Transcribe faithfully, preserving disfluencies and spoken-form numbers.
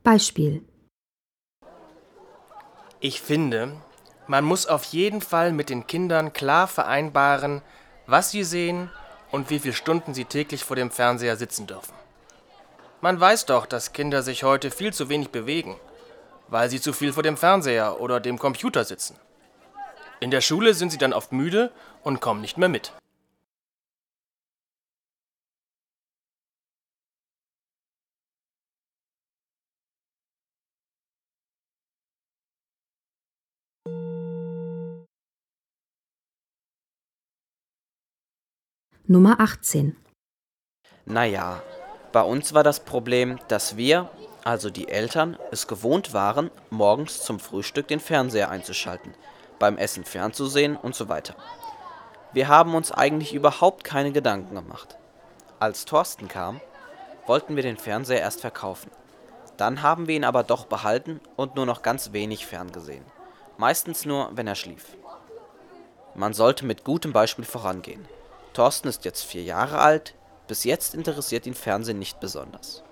Beispiel: Ich finde, man muss auf jeden Fall mit den Kindern klar vereinbaren, was sie sehen und wie viele Stunden sie täglich vor dem Fernseher sitzen dürfen. Man weiß doch, dass Kinder sich heute viel zu wenig bewegen, weil sie zu viel vor dem Fernseher oder dem Computer sitzen. In der Schule sind sie dann oft müde und kommen nicht mehr mit. Nummer achtzehn. Naja, bei uns war das Problem, dass wir, also die Eltern, es gewohnt waren, morgens zum Frühstück den Fernseher einzuschalten, beim Essen fernzusehen und so weiter. Wir haben uns eigentlich überhaupt keine Gedanken gemacht. Als Thorsten kam, wollten wir den Fernseher erst verkaufen. Dann haben wir ihn aber doch behalten und nur noch ganz wenig ferngesehen. Meistens nur, wenn er schlief. Man sollte mit gutem Beispiel vorangehen. Thorsten ist jetzt vier Jahre alt, bis jetzt interessiert ihn Fernsehen nicht besonders.